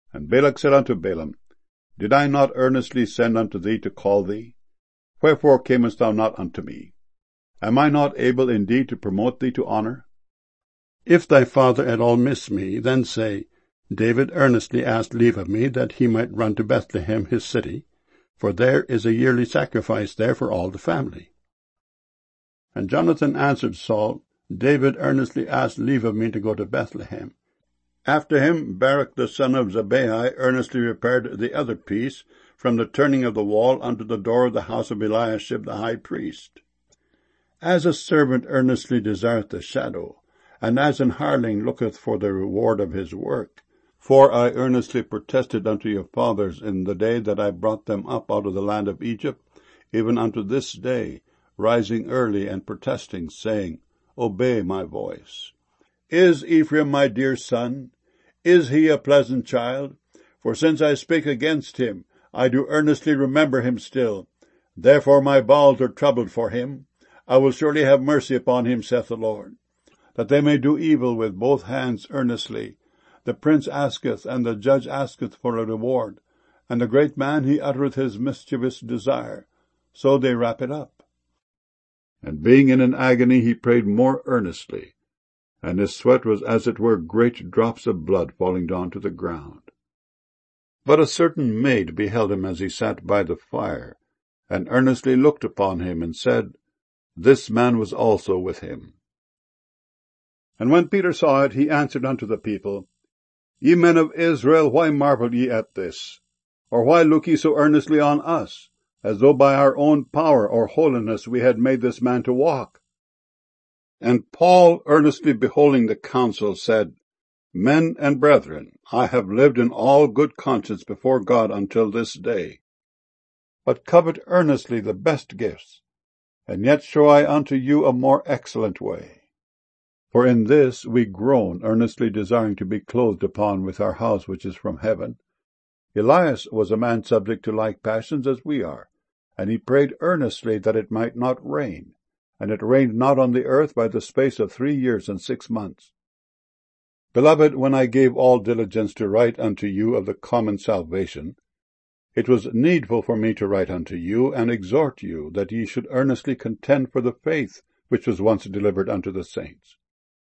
And Balak said unto Balaam, Did I not earnestly send unto thee to call thee? Wherefore camest thou not unto me? Am I not able indeed to promote thee to honor? If thy father at all miss me, then say, David earnestly asked leave of me, that he might run to Bethlehem his city, for there is a yearly sacrifice there for all the family. And Jonathan answered Saul, David earnestly asked leave of me to go to Bethlehem. After him Barak the son of Zabbai earnestly repaired the other piece, from the turning of the wall unto the door of the house of Eliashib the high priest. As a servant earnestly desireth the shadow, and as an hireling looketh for the reward of his work. For I earnestly protested unto your fathers in the day that I brought them up out of the land of Egypt, even unto this day, rising early and protesting, saying, Obey my voice. Is Ephraim my dear son? Is he a pleasant child? For since I spake against him, I do earnestly remember him still. Therefore my bowels are troubled for him. I will surely have mercy upon him, saith the Lord. That they may do evil with both hands earnestly. The prince asketh, and the judge asketh for a reward, and the great man he uttereth his mischievous desire. So they wrap it up. And being in an agony, he prayed more earnestly, and his sweat was as it were great drops of blood falling down to the ground. But a certain maid beheld him as he sat by the fire, and earnestly looked upon him, and said, This man was also with him. And when Peter saw it, he answered unto the people, Ye men of Israel, why marvel ye at this? Or why look ye so earnestly on us, as though by our own power or holiness we had made this man to walk? And Paul, earnestly beholding the council, said, Men and brethren, I have lived in all good conscience before God until this day. But covet earnestly the best gifts, and yet show I unto you a more excellent way. For in this we groan, earnestly desiring to be clothed upon with our house which is from heaven. Elias was a man subject to like passions as we are, and he prayed earnestly that it might not rain, and it rained not on the earth by the space of 3 years and 6 months. Beloved, when I gave all diligence to write unto you of the common salvation, it was needful for me to write unto you, and exhort you, that ye should earnestly contend for the faith which was once delivered unto the saints.